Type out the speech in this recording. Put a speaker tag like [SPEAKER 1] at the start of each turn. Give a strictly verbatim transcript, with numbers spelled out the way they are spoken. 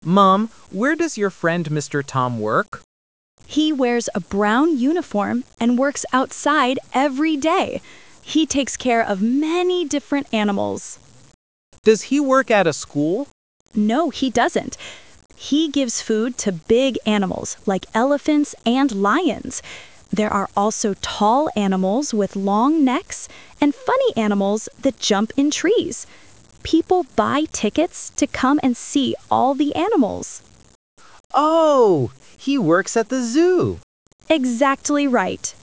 [SPEAKER 1] Mom, where does your friend Mister Tom work?
[SPEAKER 2] He wears a brown uniform and works outside every day. He takes care of many different animals.
[SPEAKER 1] Does he work at a school?
[SPEAKER 2] No, he doesn't. He gives food to big animals like elephants and lions. There are also tall animals with long necks and funny animals that jump in trees. People buy tickets to come and see all the animals.
[SPEAKER 1] Oh, he works at the zoo.
[SPEAKER 2] Exactly right.